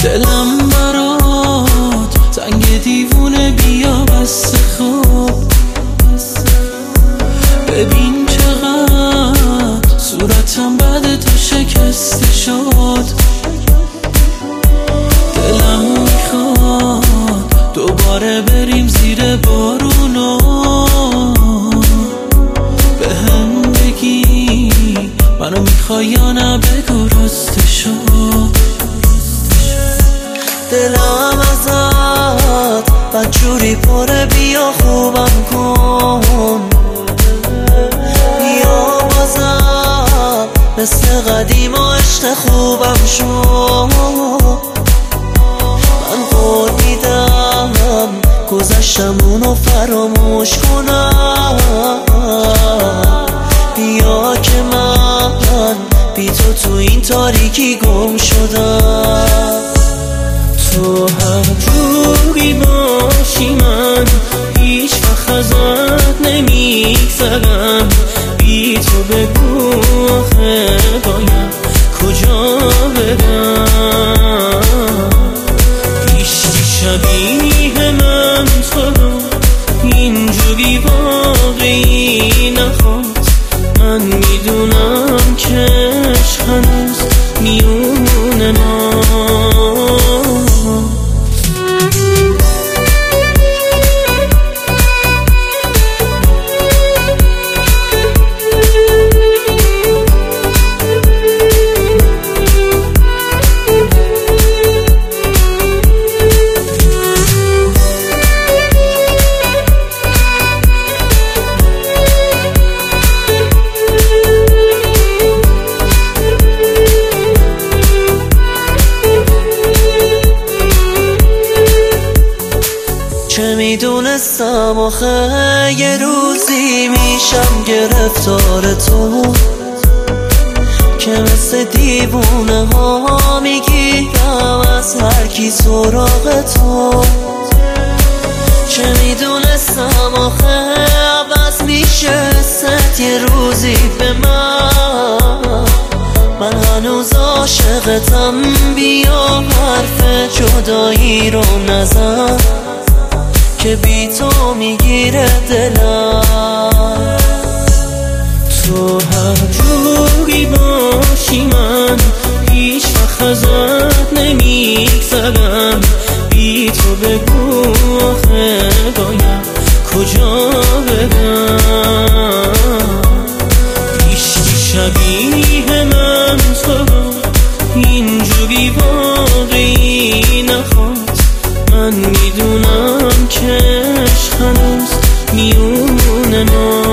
دلم برات تنگ دیوونه، بیا بس خوب ببین چقدر صورتم بعد تو شکسته شد. دلم میخواد دوباره بریم زیر بارونا، به هم بگی منو میخوای یا نه، بگو راسته شد. دلم ازت بدجوری پره، بیا خوبم کن، بیا بازم مثل قدیم و عشق خوبم شد. من قول میدم گذشتمونو فراموش کنم، بیا که من بی تو این تاریکی گم شدم. تو هر جوری باشی من هیچ وقت ازت نمیگذرم، بی تو بگو آخه باید کجا برم. هیچی شبیه من تو رو اینجوری واقعی نخواست. من میدونم که عشق هنوز میونه ما. چه میدونستم آخه یه روزی میشم گرفتار تو، که مثل دیوونه ها میگیرم از هر کی سراغ تو. چه میدونستم آخه عوض میشه ست یه روزی به من هنوز عاشقتم، بیا حرف جدایی رو نزن که بی تو میگیره دلم. تو هر جوری باشی من هیچ وقت ازت نمیگذرم، بی تو بگو آخه باید کجا برم. هیچی شبیه من تو رو اینجوری واقعی نخواست. من میدونم که عشق هنوز میونه ما.